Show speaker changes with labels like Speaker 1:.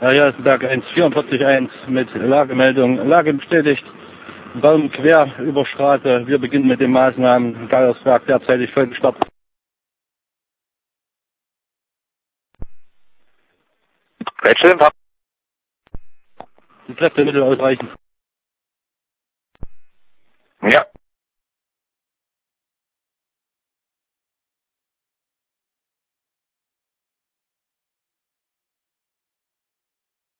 Speaker 1: Ja, hier ist Berg 1, 44.1 mit Lagemeldung. Lage bestätigt. Baum quer über Straße. Wir beginnen mit den Maßnahmen. Geiersberg derzeitig vollgestoppt.
Speaker 2: Rätsel,
Speaker 1: Die Kräftemittel ausreichen.